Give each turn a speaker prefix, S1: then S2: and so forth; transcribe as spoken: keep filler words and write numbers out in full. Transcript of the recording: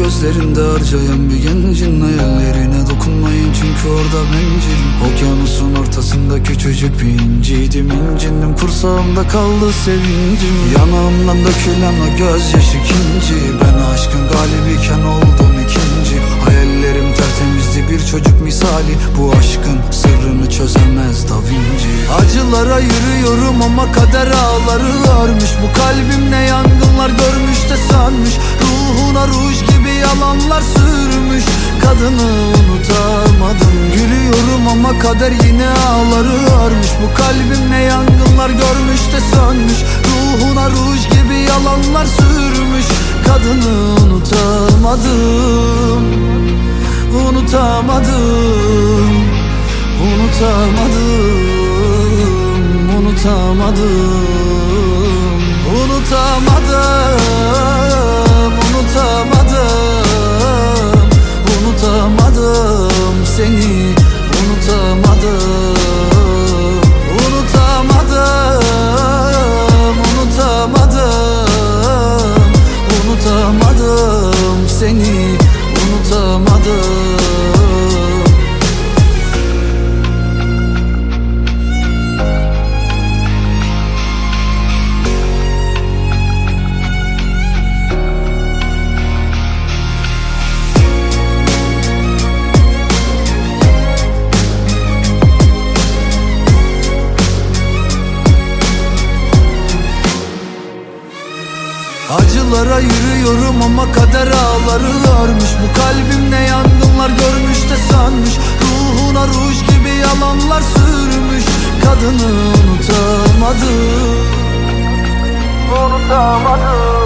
S1: gözlerinde harcayan bir gencin hayallerine dokunmayın çünkü orada bencil. Okyanusun ortasında küçücük bir inciydim, incindim, kursağımda kaldı sevincim. Yanağımdan dökülen o gözyaşı ikinci, ben aşkın galibiyken oldum ikinci. Hayallerim tertemizdi, bir çocuk misali, bu aşkın sırrını çözemez Da Vinci. Acılara yürüyorum ama kader ağları varmış. Bu kalbimde yangınlar görmüş de sanmış, ruhuna ruj gibi yalanlar sürmüş. Kadını unutamadım, gülüyorum ama kader yine ağları varmış. Bu kalbimde yangınlar görmüş de sanmış, ruhuna ruj gibi yalanlar sürmüş. Kadını unutamadım, unutamadım, unutamadım, unutamadım, unutamadım, unutamadım, unutamadım seni, unutamadım, unutamadım, unutamadım, unutamadım seni, unutamadım. Acılara yürüyorum ama kader ağları varmış. Bu kalbimde yangınlar görmüş de sanmış, ruhuna ruj gibi yalanlar sürmüş. Kadını unutamadım, unutamadım.